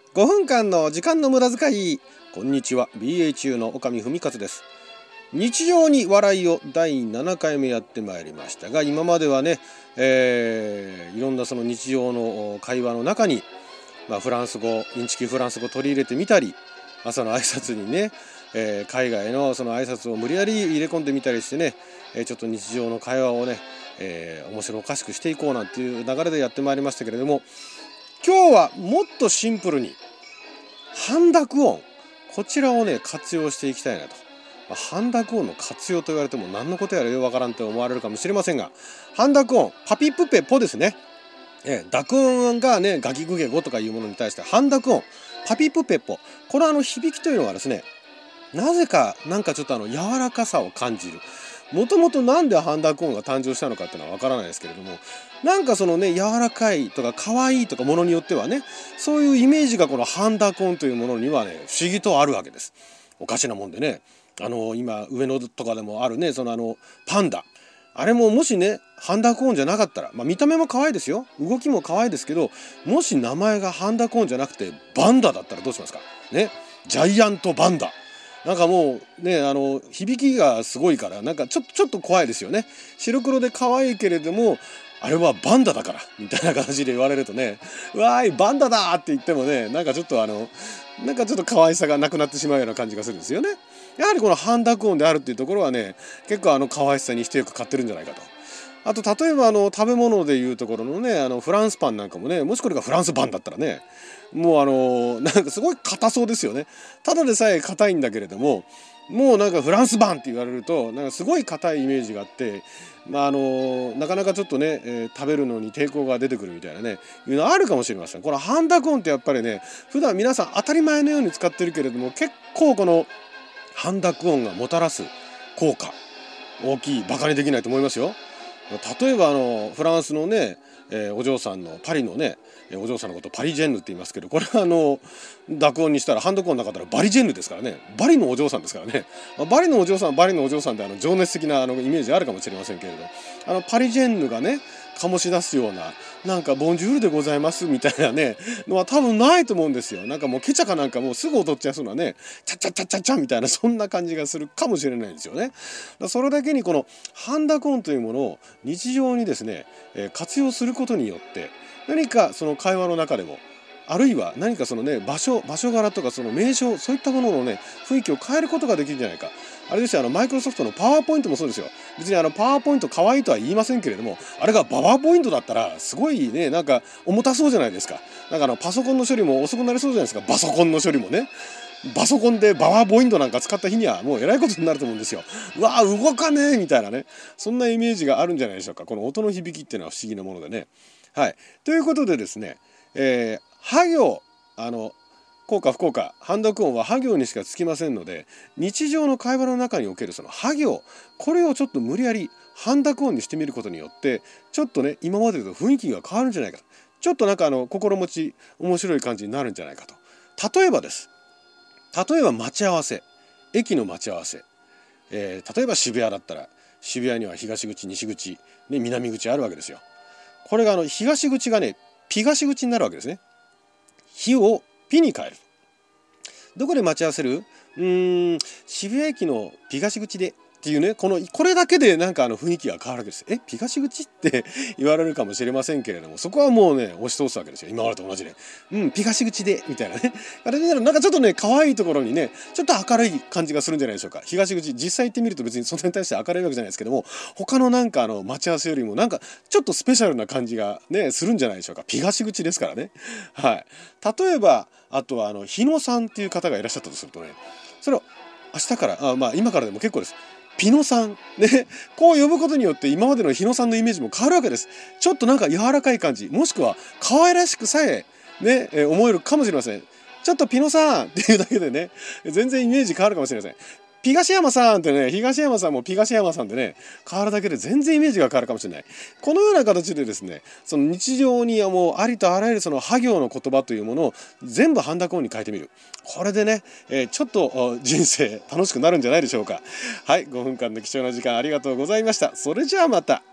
5分間の時間の無駄遣い。こんにちは、 BA の岡見文和です。日常に笑いを第7回目やってまいりましたが、今まではね、いろんなその日常の会話の中に、フランス語、インチキフランス語を取り入れてみたり、朝の挨拶にね、海外のその挨拶を無理やり入れ込んでみたりしてね、ちょっと日常の会話をね、面白おかしくしていこうなんていう流れでやってまいりましたけれども、今日はもっとシンプルに半濁音、こちらをね活用していきたいなと。半濁音の活用と言われても何のことやらようわからんと思われるかもしれませんが、半濁音、パピプペポですね。濁音がねガキグゲゴとかいうものに対して半濁音、パピプペポ、この響きというのがですね、なぜかなんかちょっと柔らかさを感じる。もともとなんで半濁音が誕生したのかっていうのはわからないですけれども、なんかそのね柔らかいとか可愛いとかものによってはね、そういうイメージがこの半濁音というものにはね不思議とあるわけです。おかしなもんでね、今上野とかでもあるね、パンダ、あれももしね半濁音じゃなかったら、見た目も可愛いですよ、動きも可愛いですけど、もし名前が半濁音じゃなくてバンダだったらどうしますかね。ジャイアントバンダ、なんかもうね響きがすごいから、なんかちょっと怖いですよね。白黒で可愛いけれども、あれはバンダだからみたいな感じで言われるとね、わーいバンダだって言ってもね、なんかちょっと可愛さがなくなってしまうような感じがするんですよね。やはりこの半濁音であるっていうところはね、結構可愛さに一役買ってるんじゃないかと。あと例えば食べ物でいうところのねフランスパンなんかもね、もしこれがフランスパンだったらね、もうなんかすごい硬そうですよね。ただでさえ硬いんだけれども、もうなんかフランスパンって言われるとなんかすごい硬いイメージがあって、なかなかちょっとね、食べるのに抵抗が出てくるみたいなね、いうのあるかもしれません。この半濁音ってやっぱりね、普段皆さん当たり前のように使ってるけれども、結構この半濁音がもたらす効果大きい、バカにできないと思いますよ。例えばフランスのね、お嬢さんのパリのね、お嬢さんのことパリジェンヌって言いますけど、これは濁音にしたら半濁音なかったらバリジェンヌですからね。バリのお嬢さんですからね。バリのお嬢さんはバリのお嬢さんで情熱的なイメージあるかもしれませんけれど、パリジェンヌがね醸し出すような、なんかボンジュールでございますみたいなねのは多分ないと思うんですよ。なんかもうケチャかなんかもうすぐ踊っちゃいそうなね、チャチャチャチャチャみたいな、そんな感じがするかもしれないんですよね。それだけにこの半濁音というものを日常にですね、活用することによって、何かその会話の中でも、あるいは何かそのね場所柄とかその名称、そういったもののね雰囲気を変えることができるんじゃないか。あれですよ、マイクロソフトのパワーポイントもそうですよ。別にパワーポイント可愛いとは言いませんけれども、あれがパワーポイントだったらすごいね、なんか重たそうじゃないですか。なんかパソコンの処理も遅くなりそうじゃないですか。パソコンの処理もね、パソコンでパワーポイントなんか使った日にはもうえらいことになると思うんですよ。うわー動かねえみたいなね、そんなイメージがあるんじゃないでしょうか。この音の響きっていうのは不思議なものでね。はい、ということでですね、は行、効果不効果、半濁音はは行にしかつきませんので、日常の会話の中におけるそのは行、これをちょっと無理やり半濁音にしてみることによって、ちょっとね今までと雰囲気が変わるんじゃないかと。ちょっとなんか心持ち面白い感じになるんじゃないかと。例えば待ち合わせ、駅の待ち合わせ、例えば渋谷だったら、渋谷には東口、西口、ね、南口あるわけですよ。これが東口がねピガシ口になるわけですね。日をピに変える。どこで待ち合わせる？渋谷駅のピガシ口でっていうね、これだけでなんか雰囲気が変わるわけです。ピガシ口って言われるかもしれませんけれども、そこはもうね押し通すわけですよ。今までと同じで、ピガシ口でみたいなね。あれでなんかちょっとね可愛いところにね、ちょっと明るい感じがするんじゃないでしょうか。東口、実際行ってみると別にそんなに対して明るいわけじゃないですけども、他のなんか待ち合わせよりもなんかちょっとスペシャルな感じがねするんじゃないでしょうか。ピガシ口ですからね。はい。例えばあとは日野さんっていう方がいらっしゃったとするとね、それを明日から今からでも結構です。ピノさんね、こう呼ぶことによって今までの日野さんのイメージも変わるわけです。ちょっとなんか柔らかい感じ、もしくは可愛らしくさえね、思えるかもしれません。ちょっとピノさんっていうだけでね、全然イメージ変わるかもしれません。東山さんってね、東山さんも東山さんでね変わるだけで全然イメージが変わるかもしれない。このような形でですね、その日常にはもうありとあらゆるそのは行の言葉というものを全部半濁音に変えてみる。これでね、ちょっと人生楽しくなるんじゃないでしょうか。はい、5分間の貴重な時間ありがとうございました。それじゃあまた。